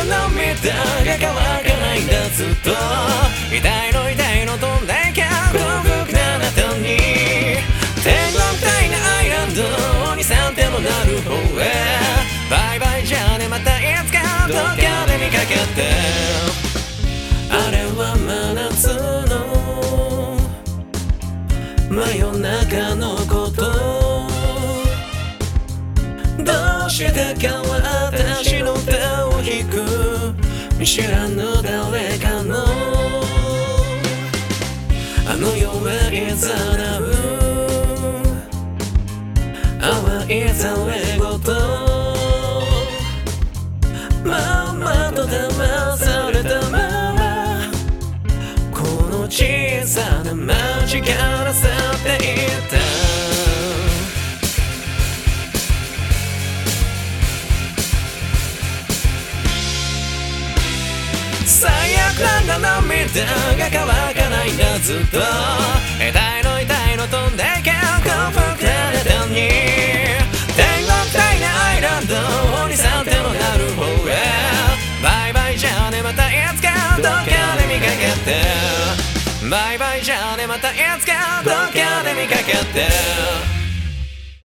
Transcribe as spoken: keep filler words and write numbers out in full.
涙が乾かないんだずっと痛いの痛いの飛んでけ幸福なあなたに天国みたいなアイランドにさんてもなる方へバイバイじゃあねまたいつかどっかで見かけてあれは真夏の真夜中のことどうしてか私の手を引く知らぬ誰かのあの世へいざなう淡いざれ言まんまと騙されたままこの小さな街から去っていった最悪な涙が乾かないんだずっと痛いの痛いの飛んでけ幸福なあなたに天国みたいなアイランドにさんてもなる方へバイバイじゃあねまたいつかどっかで見かけてバイバイじゃあねまたいつかどっかで見かけて